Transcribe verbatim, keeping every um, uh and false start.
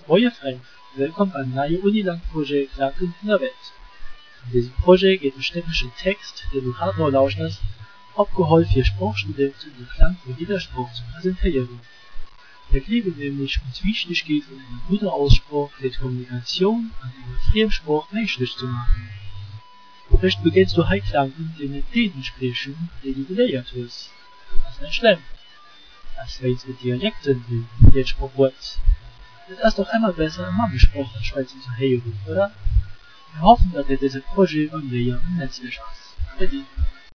Moje Frank, willkommen beim neuen Unilang-Projekt Klanken in der Welt. In diesem Projekt geht es ständischen Text, den du hart lauschen hast, abgeholt für Sprachstudenten den Klang von jeder Sprache zu präsentieren. Wir legen nämlich uns wichtig geht, um eine gute Aussprache für die Kommunikation an einer Fremdsprache menschlich zu machen. Vielleicht beginnst du heute Klanken, den Themen sprechen, die du gelernt hast. Das ist nicht schlimm. Das wäre jetzt mit Dialekten, wie jetzt Sprache. Es ist doch immer besser, immer gesprochen Schweizer zu hören, oder? Wir hoffen, dass ihr dieses Projekt und Lehren nützlich ist. Bitte.